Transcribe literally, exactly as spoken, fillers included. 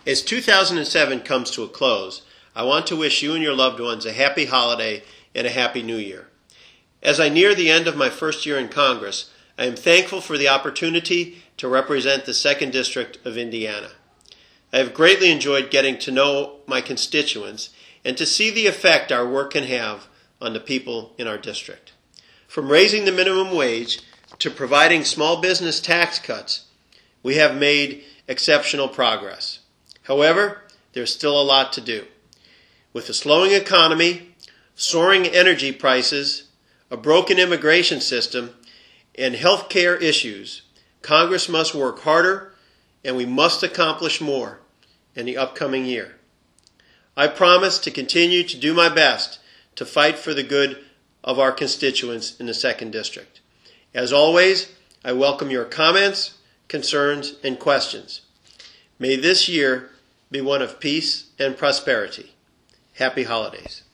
As two thousand seven comes to a close, I want to wish you and your loved ones a happy holiday and a happy new year. As I near the end of my first year in Congress, I am thankful for the opportunity to represent the second District of Indiana. I have greatly enjoyed getting to know my constituents and to see the effect our work can have on the people in our district. From raising the minimum wage to providing small business tax cuts, we have made exceptional progress. However, there's still a lot to do. With a slowing economy, soaring energy prices, a broken immigration system, and health care issues, Congress must work harder and we must accomplish more in the upcoming year. I promise to continue to do my best to fight for the good of our constituents in the second District. As always, I welcome your comments, concerns, and questions. May this year be one of peace and prosperity. Happy holidays.